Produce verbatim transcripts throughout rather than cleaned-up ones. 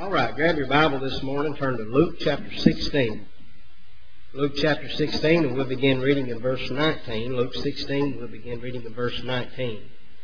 All right, grab your Bible this morning, turn to Luke chapter sixteen. Luke chapter sixteen, and we'll begin reading in verse nineteen. Luke sixteen, we'll begin reading in verse nineteen.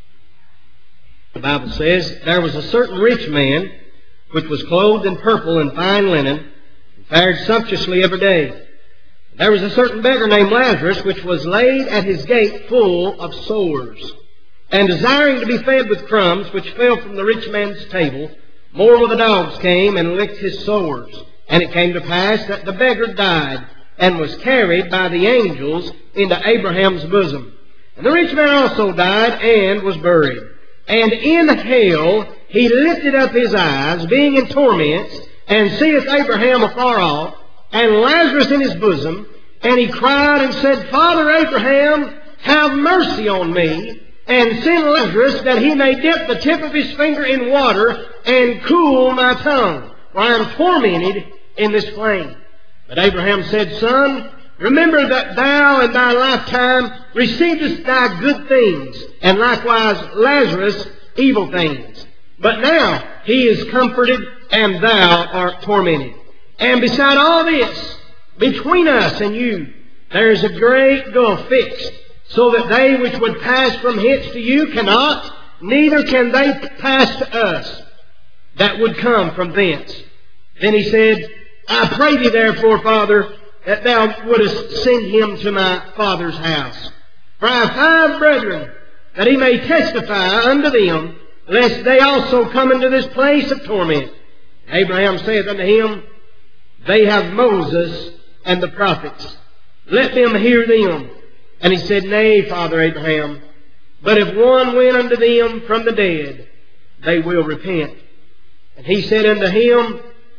The Bible says, "There was a certain rich man, which was clothed in purple and fine linen, and fared sumptuously every day. There was a certain beggar named Lazarus, which was laid at his gate full of sores, and desiring to be fed with crumbs, which fell from the rich man's table, moreover the dogs came and licked his sores. And it came to pass that the beggar died, and was carried by the angels into Abraham's bosom. And the rich man also died, and was buried. And in hell he lifted up his eyes, being in torments, and seeth Abraham afar off, and Lazarus in his bosom. And he cried and said, Father Abraham, have mercy on me, and send Lazarus, that he may dip the tip of his finger in water, and cool my tongue, for I am tormented in this flame. But Abraham said, Son, remember that thou in thy lifetime receivest thy good things, and likewise Lazarus evil things. But now he is comforted, and thou art tormented. And beside all this, between us and you, there is a great gulf fixed, so that they which would pass from hence to you cannot, neither can they pass to us that would come from thence. Then he said, I pray thee therefore, Father, that thou wouldest send him to my father's house. For I have five brethren, that he may testify unto them, lest they also come into this place of torment. Abraham saith unto him, They have Moses and the prophets. Let them hear them. And he said, Nay, Father Abraham, but if one went unto them from the dead, they will repent. And he said unto him,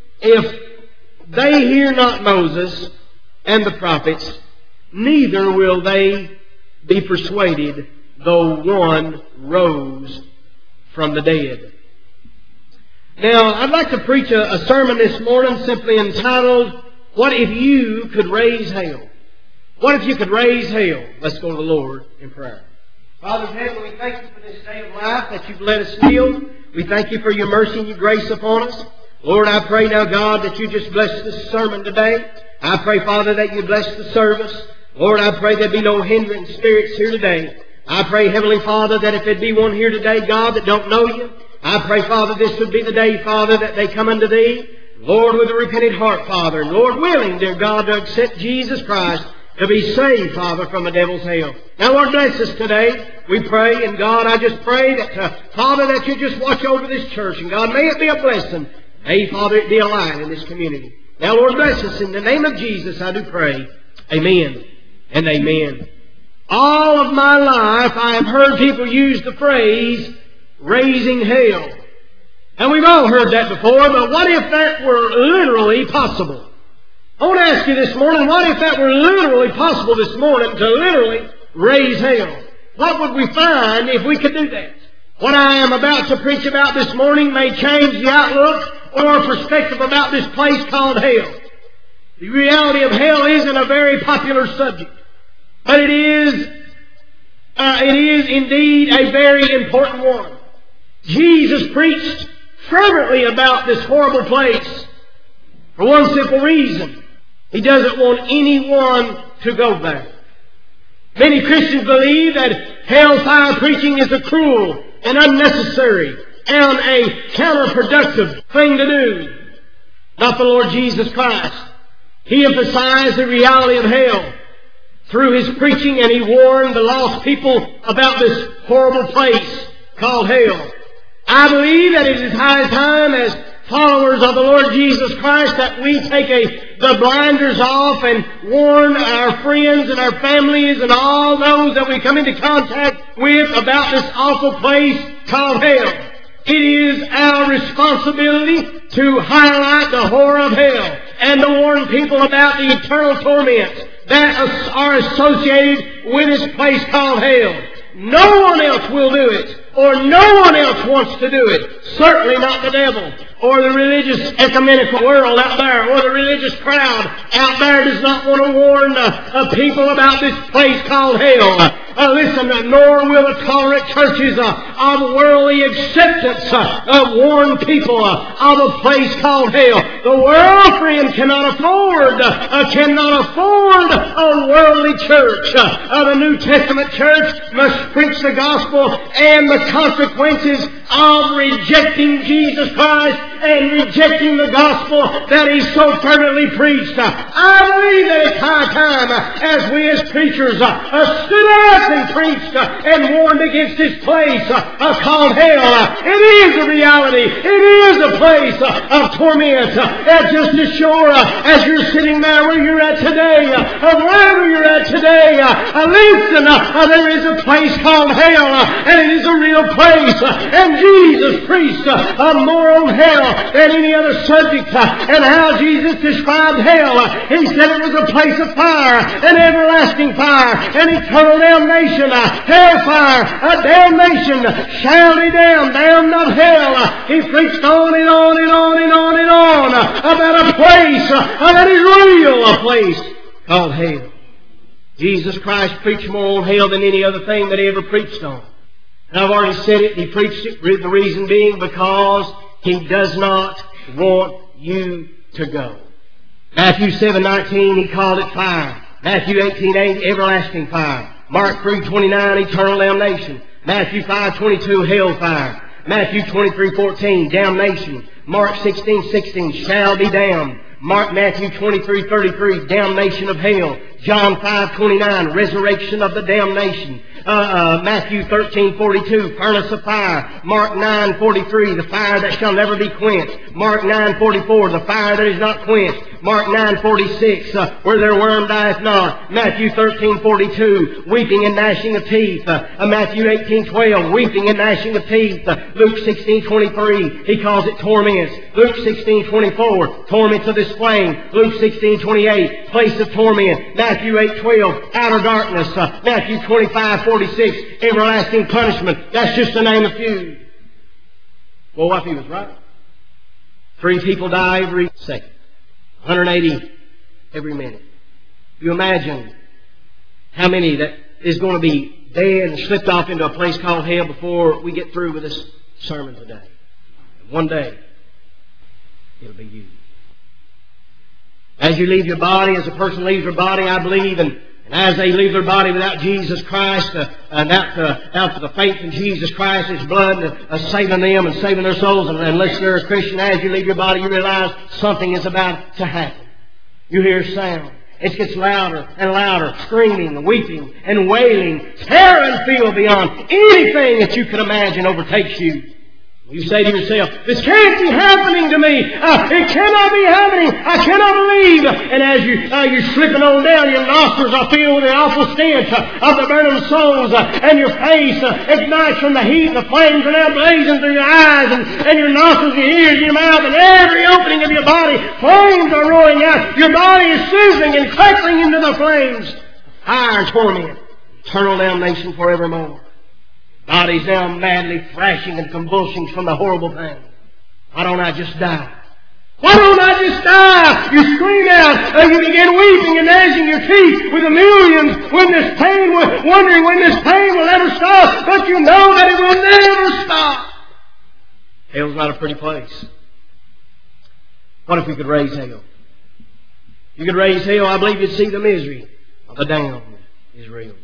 If they hear not Moses and the prophets, neither will they be persuaded, though one rose from the dead." Now, I'd like to preach a, a sermon this morning simply entitled, What If You Could Raise Hell? What if you could raise hell? Let's go to the Lord in prayer. Father in heaven, we thank you for this day of life that you've let us live. We thank you for your mercy and your grace upon us. Lord, I pray now, God, that you just bless this sermon today. I pray, Father, that you bless the service. Lord, I pray there be no hindering spirits here today. I pray, Heavenly Father, that if there be one here today, God, that don't know you, I pray, Father, this would be the day, Father, that they come unto thee, Lord, with a repentant heart, Father, and Lord, willing, dear God, to accept Jesus Christ, to be saved, Father, from the devil's hell. Now, Lord, bless us today. We pray, and God, I just pray that, uh, Father, that you just watch over this church, and God, may it be a blessing. May, Father, it be a light in this community. Now, Lord, bless us. In the name of Jesus, I do pray. Amen and amen. All of my life, I have heard people use the phrase, raising hell. And we've all heard that before, but what if that were literally possible? I want to ask you this morning, what if that were literally possible this morning to literally raise hell? What would we find if we could do that? What I am about to preach about this morning may change the outlook or perspective about this place called hell. The reality of hell isn't a very popular subject, but it is, uh, it is indeed a very important one. Jesus preached fervently about this horrible place for one simple reason. He doesn't want anyone to go there. Many Christians believe that hellfire preaching is a cruel and unnecessary and a counterproductive thing to do. Not the Lord Jesus Christ. He emphasized the reality of hell through his preaching, and he warned the lost people about this horrible place called hell. I believe that it is high time as followers of the Lord Jesus Christ that we take a, the blinders off and warn our friends and our families and all those that we come into contact with about this awful place called hell. It is our responsibility to highlight the horror of hell and to warn people about the eternal torments that are associated with this place called hell. No one else will do it, or no one else wants to do it. Certainly not the devil, or the religious ecumenical world out there, or the religious crowd out there does not want to warn uh, uh, people about this place called hell. Uh, listen, uh, nor will the tolerant churches uh, of worldly acceptance uh, uh, warn people uh, of a place called hell. The world, friend, cannot afford, uh, cannot afford a worldly church. Uh, uh, the New Testament church must preach the gospel and the consequences of rejecting Jesus Christ and rejecting the gospel that He so fervently preached. Uh, I believe that it's high time uh, as we as preachers uh, uh, stood up and preached uh, and warned against this place uh, uh, called hell. Uh, it is a reality. It is a place uh, of torment. Uh, uh, just as sure uh, as you're sitting there where you're at today, uh, uh, wherever you're at today, uh, uh, listen, uh, uh, there is a place called hell, uh, and it is a real place. Uh, and Jesus preached uh, uh, more on hell than any other subject. Uh, and how Jesus described hell. Uh, he said it was a place of fire, an everlasting fire, an eternal damnation, uh, hellfire, a damnation, shall be damned, damned of hell. Uh, he preached on and on and on and on and on uh, about a place uh, that is real, a place called hell. Jesus Christ preached more on hell than any other thing that He ever preached on. And I've already said it, He preached it, the reason being because He does not want you to go. Matthew seven nineteen, He called it fire. Matthew eighteen eight, everlasting fire. Mark three twenty-nine, eternal damnation. Matthew five twenty-two, hellfire. Matthew twenty-three fourteen, damnation. Mark sixteen sixteen, shall be damned. Mark Matthew twenty-three thirty-three, damnation of hell. John five twenty-nine, resurrection of the damnation. Uh, uh, Matthew thirteen forty-two, furnace of fire. Mark nine forty-three, the fire that shall never be quenched. Mark nine forty-four, the fire that is not quenched. Mark nine forty-six, uh, where their worm dieth not. Matthew thirteen forty-two, weeping and gnashing of teeth. Uh, uh, Matthew eighteen twelve, weeping and gnashing of teeth. Uh, Luke sixteen twenty-three, he calls it torments. Luke sixteen twenty-four, torments of this flame. Luke sixteen twenty-eight, place of torment. Matthew eight twelve, outer darkness. Uh, Matthew twenty-five forty-six, everlasting punishment. That's just to name a few. Well, what if he was right? Three people die every second. one hundred eighty every minute. You imagine how many that is going to be dead and slipped off into a place called hell before we get through with this sermon today. And one day, it'll be you. As you leave your body, as a person leaves their body, I believe, and, and as they leave their body without Jesus Christ, uh, and out, uh, out to the faith in Jesus Christ, His blood, uh, uh, saving them and saving their souls, and unless they're a Christian, as you leave your body, you realize something is about to happen. You hear sound. It gets louder and louder, screaming and weeping and wailing. Terror and fear beyond anything that you can imagine overtakes you. You say to yourself, this can't be happening to me. Uh, it cannot be happening. I cannot believe. And as you, uh, you're slipping on down, your nostrils are filled with the awful stench uh, of the burning souls, uh, and your face uh, ignites from the heat, and the flames are now blazing through your eyes, and, and your nostrils, your ears, your mouth, and every opening of your body, flames are roaring out. Your body is sizzling and crackling into the flames. Fire and torment, eternal damnation forevermore. Body's now madly thrashing and convulsions from the horrible pain. Why don't I just die? Why don't I just die? You scream out and you begin weeping and gnashing your teeth with the millions when this pain, wondering when this pain will ever stop, but you know that it will never stop. Hell's not a pretty place. What if we could raise hell? If you could raise hell, I believe you'd see the misery of the damned is real.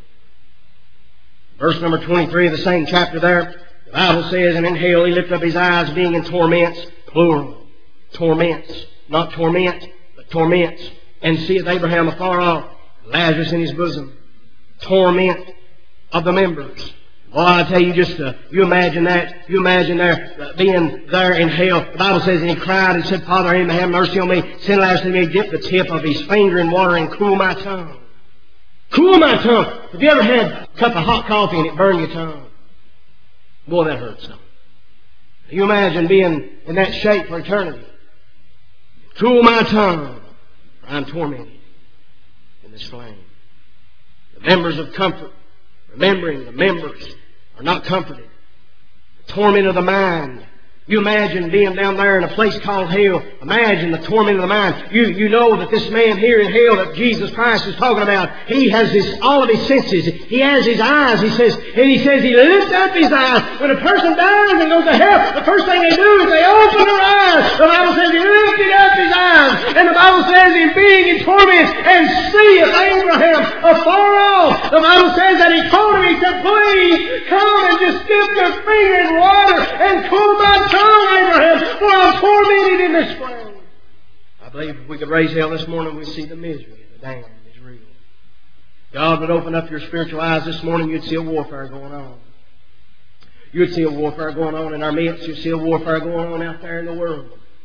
Verse number twenty-three of the same chapter there, the Bible says, and in hell he lifted up his eyes, being in torments, plural, torments, not torment, but torments, and seeth Abraham afar off, Lazarus in his bosom, torment of the members. Boy, I tell you, just uh, you imagine that, you imagine there uh, being there in hell. The Bible says, and he cried and said, Father, Abraham, have mercy on me. Send Lazarus to me, dip the tip of his finger in water and cool my tongue. Cool my tongue. Have you ever had a cup of hot coffee and it burned your tongue? Boy, that hurts something. You imagine being in that shape for eternity. Cool my tongue, for I'm tormented in this flame. The members of comfort, remembering the members are not comforted. The torment of the mind. You imagine being down there in a place called hell. Imagine the torment of the mind. You, you know that this man here in hell that Jesus Christ is talking about, he has this, all of his senses. He has his eyes, he says, and he says he lifts up his eyes. When a person dies and goes to hell, the first thing they do is they open their eyes. The Bible says he lifted up his eyes. And the Bible says in being in torment and seeth Abraham afar off. The Bible says that he told him, he said, please come and just dip your finger in water and cool my tongue, Abraham, for I'm tormented in this flame. I believe if we could raise hell this morning, we'd see the misery. The damned is real. God would open up your spiritual eyes this morning, you'd see a warfare going on. You'd see a warfare going on in our midst. You'd see a warfare going on out there in the world.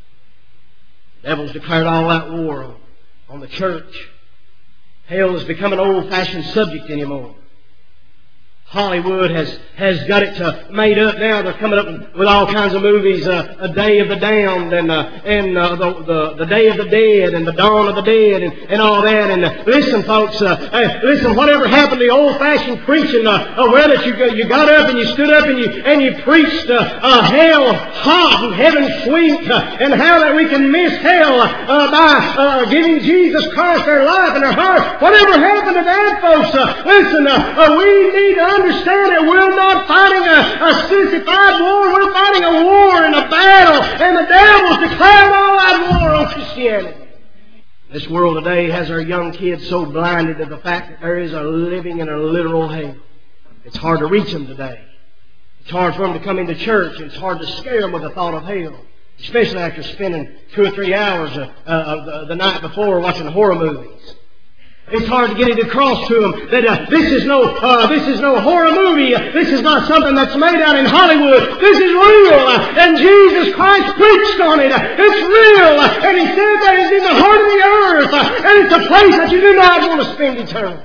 The devil's declared all out war on, on the church. Hell has become an old-fashioned subject anymore. Hollywood has, has got it uh, made up now. They're coming up with all kinds of movies, uh, A Day of the Damned and, uh, and uh, the, the, the Day of the Dead and The Dawn of the Dead and, and all that. And uh, listen, folks, uh, hey, listen, whatever happened to the old-fashioned preaching, uh, uh, where that you, you got up and you stood up and you, and you preached uh, uh, hell hot and heaven sweet, uh, and how that we can miss hell uh, by uh, giving Jesus Christ our life and our heart. Whatever happened to that, folks? Uh, listen, uh, uh, we need to understand that we're not fighting a, a sissified war. We're fighting a war and a battle. And the devil's declaring all out war on Christianity. This world today has our young kids so blinded to the fact that there is a living in a literal hell. It's hard to reach them today. It's hard for them to come into church. And it's hard to scare them with the thought of hell. Especially after spending two or three hours uh, uh, the, the night before watching horror movies. It's hard to get it across to them that uh, this is no uh, this is no horror movie. Uh, this is not something that's made out in Hollywood. This is real, uh, and Jesus Christ preached on it. Uh, it's real, uh, and He said that it's in the heart of the earth, uh, and it's a place that you do not want to spend eternity.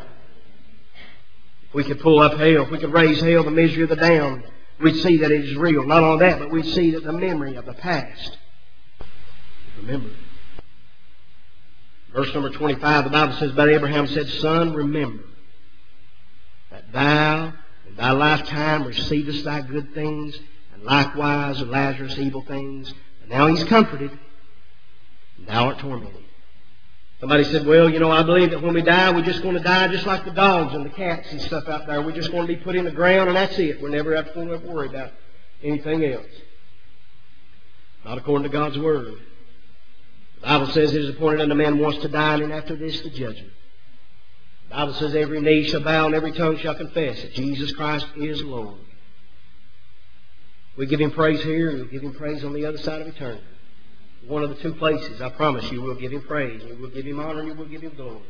If we could pull up hell, if we could raise hell, the misery of the damned, we'd see that it is real. Not only that, but we'd see that the memory of the past. Remember. Verse number twenty-five, the Bible says, but Abraham said, Son, remember that thou in thy lifetime receivest thy good things, and likewise Lazarus evil things. And now he's comforted, and thou art tormented. Somebody said, well, you know, I believe that when we die, we're just going to die just like the dogs and the cats and stuff out there. We're just going to be put in the ground, and that's it. We're never ever going to worry about anything else. Not according to God's Word. The Bible says it is appointed unto man once to die, and after this the judgment. The Bible says every knee shall bow and every tongue shall confess that Jesus Christ is Lord. We give Him praise here, and we give Him praise on the other side of eternity. One of the two places, I promise you, we'll give Him praise, and we'll give Him honor, and you will give Him glory.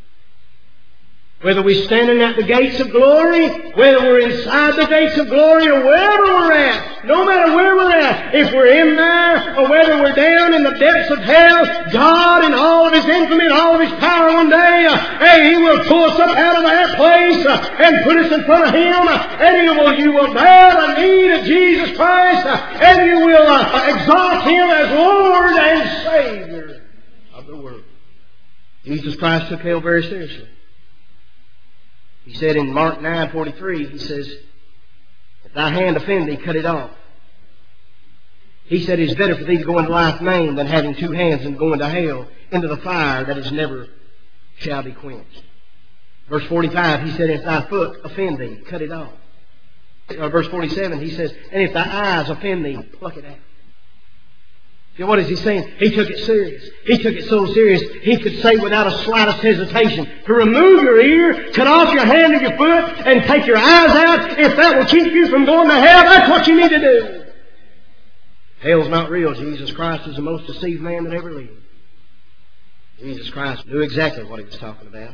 Whether we're standing at the gates of glory, whether we're inside the gates of glory, or wherever we're at, no matter where we're at, if we're in there, or whether we're down in the depths of hell, God in all of His infamy and all of His power one day, uh, hey, He will pull us up out of that place uh, and put us in front of Him, uh, and He will, you will bow the knee to Jesus Christ, uh, and you will uh, exalt Him as Lord and Savior of the world. Jesus Christ took hell very seriously. He said in Mark nine forty-three, He says, if thy hand offend thee, cut it off. He said, it is better for thee to go into life maimed than having two hands and go into hell, into the fire that is never shall be quenched. Verse forty-five, He said, if thy foot offend thee, cut it off. Or verse forty-seven, He says, and if thy eyes offend thee, pluck it out. You know, what is He saying? He took it serious. He took it so serious, He could say without a slightest hesitation, to remove your ear, cut off your hand and your foot, and take your eyes out. If that will keep you from going to hell, that's what you need to do. Hell's not real. Jesus Christ is the most deceived man that ever lived. Jesus Christ knew exactly what He was talking about.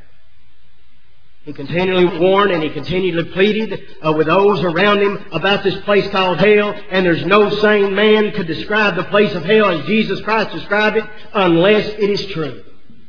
He continually warned and He continually pleaded uh, with those around Him about this place called hell. And there's no sane man could describe the place of hell as Jesus Christ described it unless it is true.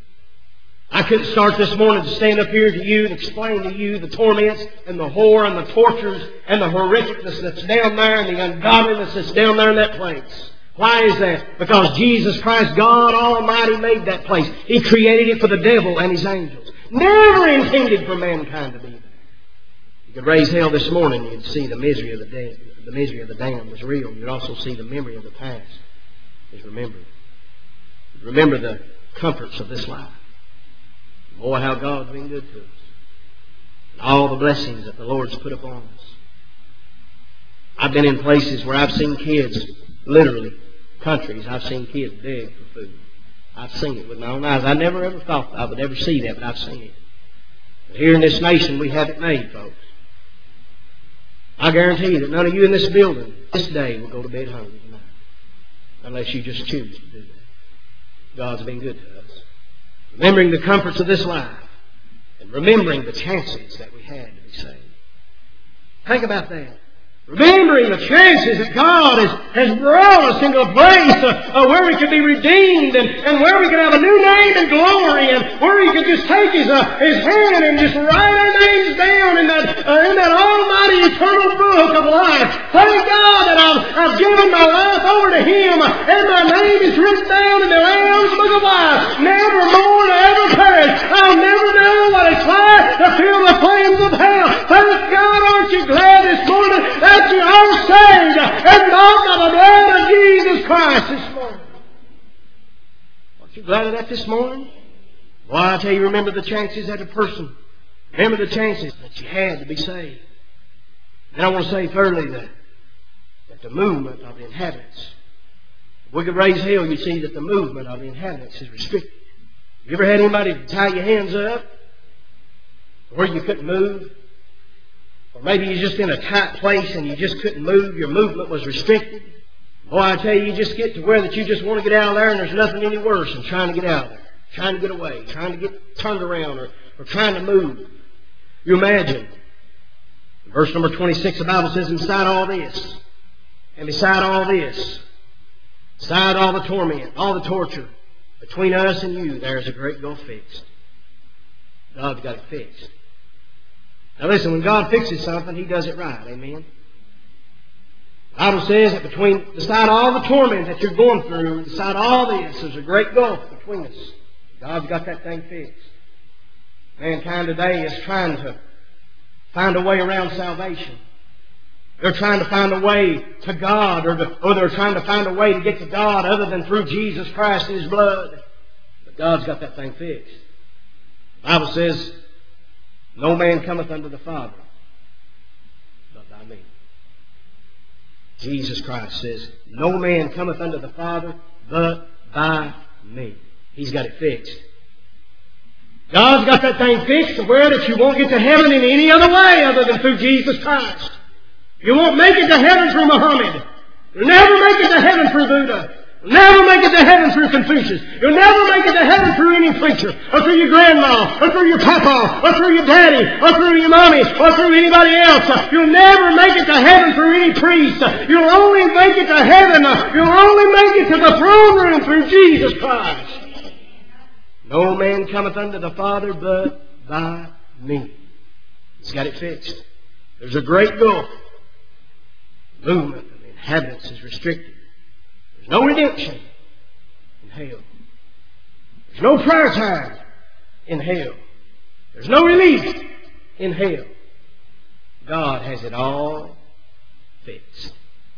I couldn't start this morning to stand up here to you and explain to you the torments and the horror and the tortures and the horrificness that's down there and the ungodliness that's down there in that place. Why is that? Because Jesus Christ, God Almighty, made that place. He created it for the devil and his angels. Never intended for mankind to be there. You could raise hell this morning, you'd see the misery of the dead. the misery of the damned was real, you'd also see the memory of the past is remembered. Remember the comforts of this life. Boy, how God's been good to us. And all the blessings that the Lord's put upon us. I've been in places where I've seen kids, literally, countries, I've seen kids beg for food. I've seen it with my own eyes. I never ever thought I would ever see that, but I've seen it. But here in this nation, we have it made, folks. I guarantee you that none of you in this building this day will go to bed hungry tonight. Unless you just choose to do that. God's been good to us. Remembering the comforts of this life. And remembering the chances that we had to be saved. Think about that. Remembering the chances that God has, has brought us into a place uh, uh, where we could be redeemed and, and where we could have a new name and glory and where He could just take His, uh, his hand and just write our names down in that, uh, in that almighty eternal book of life. Thank God that I've, I've given my life over to Him and my name is written down in the Lamb's book of life. Never more to ever perish. I'll never know what it's like to feel the flames of hell. Thank God, aren't you glad this morning that you are saved and bought by the blood of Jesus Christ this morning? Aren't you glad of that this morning? Well, I tell you, remember the chances as a person. Remember the chances that you had to be saved. And I want to say thirdly that, that the movement of the inhabitants. If we could raise hell, you see that the movement of the inhabitants is restricted. You ever had anybody tie your hands up where you couldn't move? Or maybe you're just in a tight place and you just couldn't move. Your movement was restricted. Boy, I tell you, you just get to where that you just want to get out of there and there's nothing any worse than trying to get out of there. Trying to get away. Trying to get turned around or, or trying to move. You imagine. In verse number twenty-six, the Bible says, beside all this, and beside all this, beside all the torment, all the torture, between us and you, there's a great gulf fixed. God's got it fixed. Now listen, when God fixes something, He does it right. Amen? The Bible says that between, beside all the torment that you're going through, beside all this, there's a great gulf between us. God's got that thing fixed. Mankind today is trying to find a way around salvation. They're trying to find a way to God, or, to, or they're trying to find a way to get to God other than through Jesus Christ and His blood. But God's got that thing fixed. The Bible says, no man cometh unto the Father but by me. Jesus Christ says, no man cometh unto the Father but by me. He's got it fixed. God's got that thing fixed to where that you won't get to heaven in any other way other than through Jesus Christ. You won't make it to heaven through Muhammad. You'll never make it to heaven through Buddha. You'll never make it to heaven through Confucius. You'll never make it to heaven through any preacher, or through your grandma, or through your papa, or through your daddy, or through your mommy, or through anybody else. You'll never make it to heaven through any priest. You'll only make it to heaven. You'll only make it to the throne room through Jesus Christ. No man cometh unto the Father but by me. He's got it fixed. There's a great gulf. Movement of the inhabitants is restricted. There's no redemption in hell. There's no prayer time in hell. There's no relief in hell. God has it all fixed.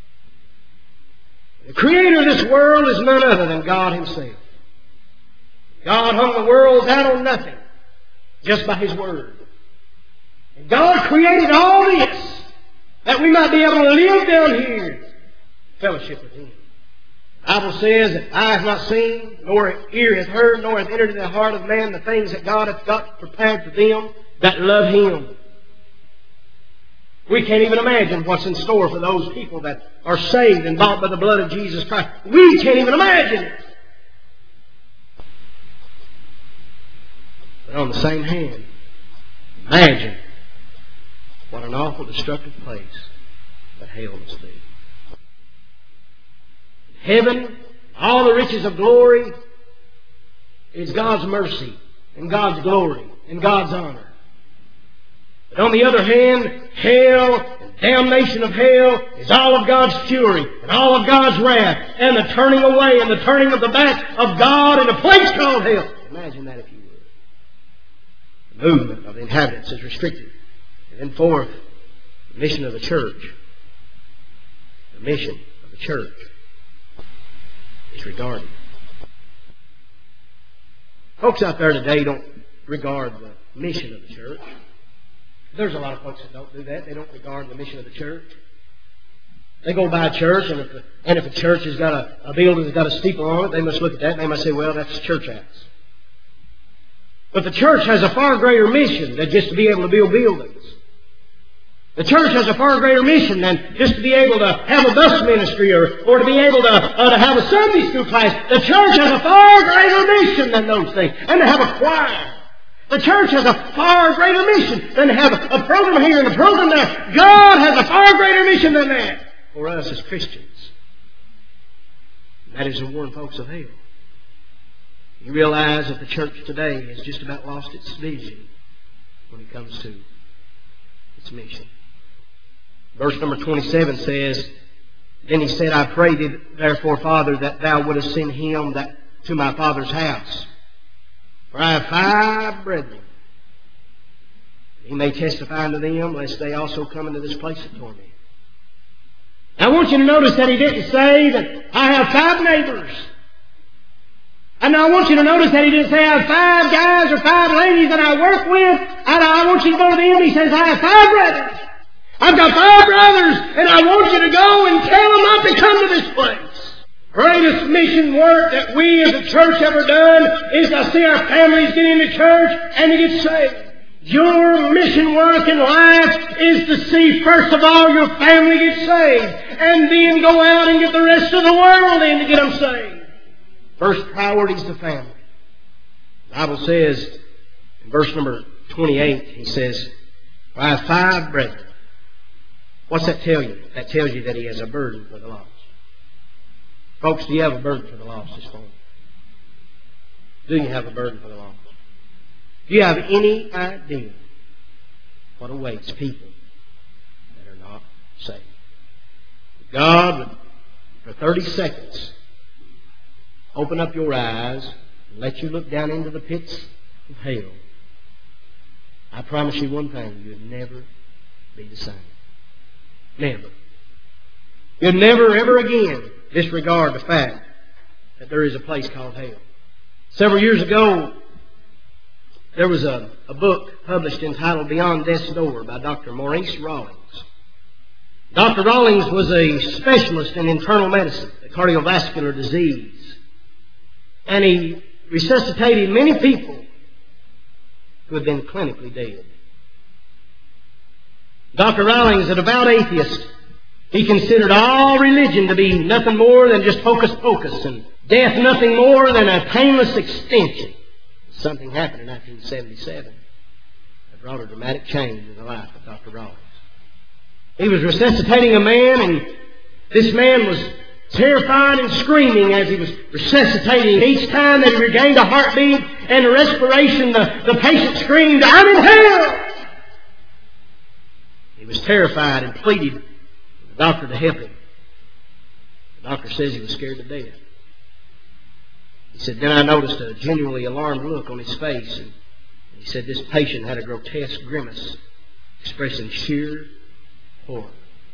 The creator of this world is none other than God Himself. God hung the world out on nothing, just by His Word. And God created all this that we might be able to live down here, fellowship with Him. The Bible says that eye hath not seen, nor ear hath heard, nor hath entered into the heart of man the things that God hath got prepared for them that love Him. We can't even imagine what's in store for those people that are saved and bought by the blood of Jesus Christ. We can't even imagine it. But on the same hand, imagine what an awful destructive place that hell must be. Heaven, all the riches of glory, is God's mercy and God's glory and God's honor. But on the other hand, hell and damnation of hell is all of God's fury and all of God's wrath and the turning away and the turning of the back of God in a place called hell. Imagine that if you would. The movement of the inhabitants is restricted. And then fourth, the mission of the church the mission of the church is regarded. Folks out there today don't regard the mission of the church. There's a lot of folks that don't do that. They don't regard the mission of the church. They go by a church, and if a, and if a church has got a, a building that's got a steeple on it, they must look at that and they must say, well, that's a church house. But the church has a far greater mission than just to be able to build buildings. The church has a far greater mission than just to be able to have a bus ministry or, or to be able to, uh, to have a Sunday school class. The church has a far greater mission than those things. And to have a choir. The church has a far greater mission than to have a, a program here and a program there. God has a far greater mission than that for us as Christians. That is to warn folks of hell. You realize that the church today has just about lost its vision when it comes to its mission. Verse number twenty-seven says, Then he said, I pray thee, therefore, Father, that thou wouldest send him that to my father's house. For I have five brethren. He may testify unto them, lest they also come into this place of torment. Now, I want you to notice that he didn't say that I have five neighbors. And I want you to notice that he didn't say I have five guys or five ladies that I work with. And I want you to go to them. He says I have five brothers. I've got five brothers, and I want you to go and tell them not to come to this place. Greatest mission work that we as a church ever done is to see our families get into church and to get saved. Your mission work in life is to see, first of all, your family get saved, and then go out and get the rest of the world in to get them saved. First priority is the family. The Bible says, in verse number twenty-eight, he says, I have five brethren. What's that tell you? That tells you that he has a burden for the lost. Folks, do you have a burden for the lost this morning? Do you have a burden for the lost? Do you have any idea what awaits people that are not saved? God would, for thirty seconds, open up your eyes and let you look down into the pits of hell. I promise you one thing, you'd never be the same. Never. You'll never, ever again disregard the fact that there is a place called hell. Several years ago, there was a, a book published entitled Beyond Death's Door by Doctor Maurice Rawlings. Doctor Rawlings was a specialist in internal medicine, cardiovascular disease. And he resuscitated many people who had been clinically dead. Doctor Rawlings, a devout atheist, he considered all religion to be nothing more than just hocus pocus, and death nothing more than a painless extension. Something happened in nineteen seventy-seven that brought a dramatic change in the life of Doctor Rawlings. He was resuscitating a man, and this man was terrified and screaming as he was resuscitating. Each time that he regained a heartbeat and a respiration, the, the patient screamed, I'm in hell! He was terrified and pleaded with the doctor to help him. The doctor says he was scared to death. He said, then I noticed a genuinely alarmed look on his face. And he said this patient had a grotesque grimace expressing sheer horror.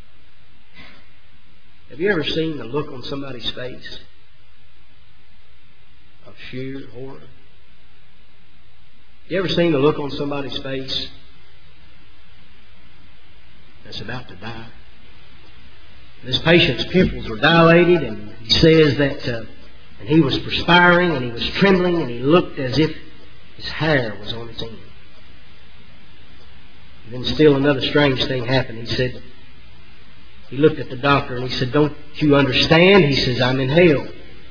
Have you ever seen the look on somebody's face of sheer horror? You ever seen the look on somebody's face that's about to die? This patient's pupils were dilated, and he says that uh, and he was perspiring, and he was trembling, and he looked as if his hair was on his end. And then still another strange thing happened. He said, he looked at the doctor, and he said, don't you understand? He says, I'm in hell.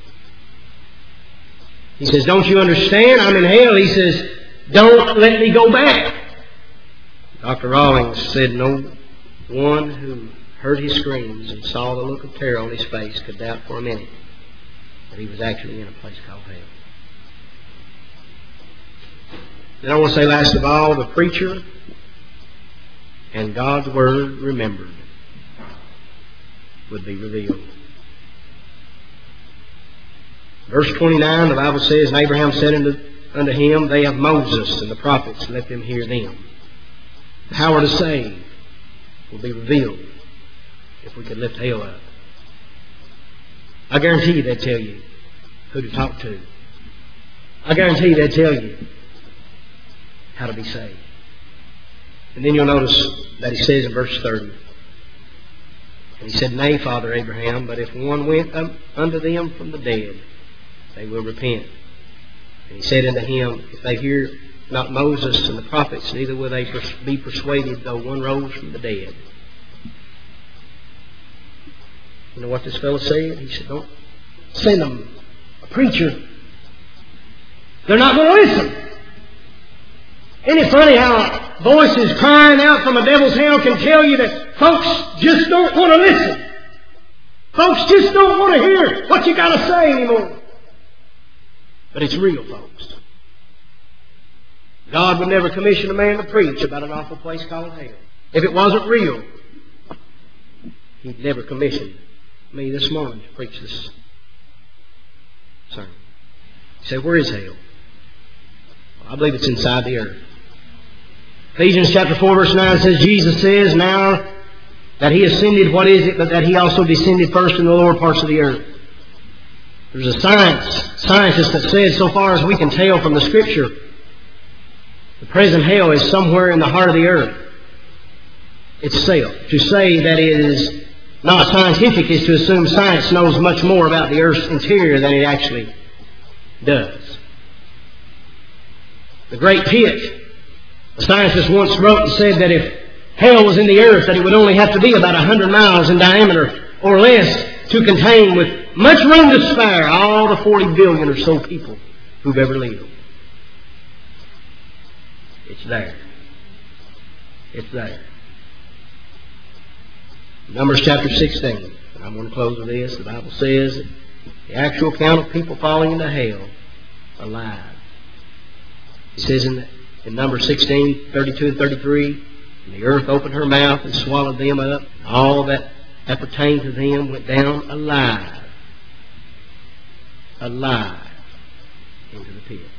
He says, don't you understand? I'm in hell. He says, don't let me go back. Doctor Rawlings said, no one who heard his screams and saw the look of terror on his face could doubt for a minute that he was actually in a place called hell. Then I want to say last of all, the preacher and God's Word remembered would be revealed. Verse twenty-nine, the Bible says, and Abraham said unto, unto him, they have Moses and the prophets, let them hear them. The power to save will be revealed if we could lift hell up. I guarantee you they'd tell you who to talk to. I guarantee you they'd tell you how to be saved. And then you'll notice that he says in verse thirty, and he said, Nay, Father Abraham, but if one went up unto them from the dead, they will repent. And he said unto him, If they hear not Moses and the prophets, neither will they be persuaded, though one rose from the dead. You know what this fellow said? He said, Don't send them a preacher. They're not going to listen. Isn't it funny how voices crying out from a devil's hell can tell you that folks just don't want to listen? Folks just don't want to hear what you got to say anymore. But it's real, folks. God would never commission a man to preach about an awful place called hell. If it wasn't real, He'd never commission me this morning to preach this sermon. You say, where is hell? Well, I believe it's inside the earth. Ephesians chapter four verse nine says, Jesus says, Now that He ascended, what is it but that He also descended first in the lower parts of the earth? There's a science, scientist that says, so far as we can tell from the Scripture, the present hell is somewhere in the heart of the earth itself. To say that it is not scientific is to assume science knows much more about the earth's interior than it actually does. The great pit, a scientist once wrote and said that if hell was in the earth, that it would only have to be about a hundred miles in diameter or less to contain with much room to spare all the forty billion or so people who've ever lived. It's there. It's there. Numbers chapter sixteen. And I'm going to close with this. The Bible says that the actual count of people falling into hell alive. It says in, in Numbers sixteen, thirty-two and thirty-three, and the earth opened her mouth and swallowed them up. And all that that pertained to them went down alive. Alive into the pit.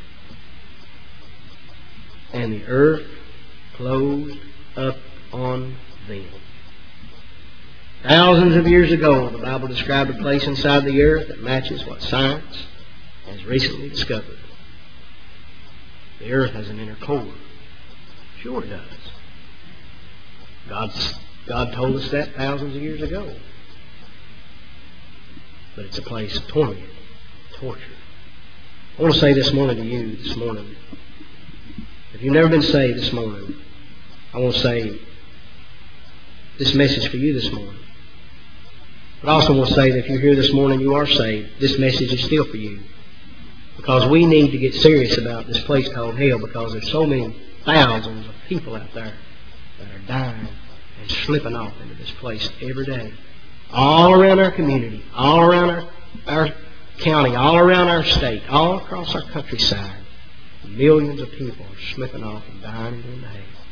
And the earth closed up on them. Thousands of years ago, the Bible described a place inside the earth that matches what science has recently discovered. The earth has an inner core. Sure it does. God's, God told us that thousands of years ago. But it's a place of torment, torture. I want to say this morning to you, this morning, if you've never been saved this morning, I want to say this message for you this morning. But I also want to say that if you're here this morning, you are saved, this message is still for you. Because we need to get serious about this place called hell, because there's so many thousands of people out there that are dying and slipping off into this place every day. All around our community, all around our, our county, all around our state, all across our countryside. Millions of people are slipping off and dying and going to hell.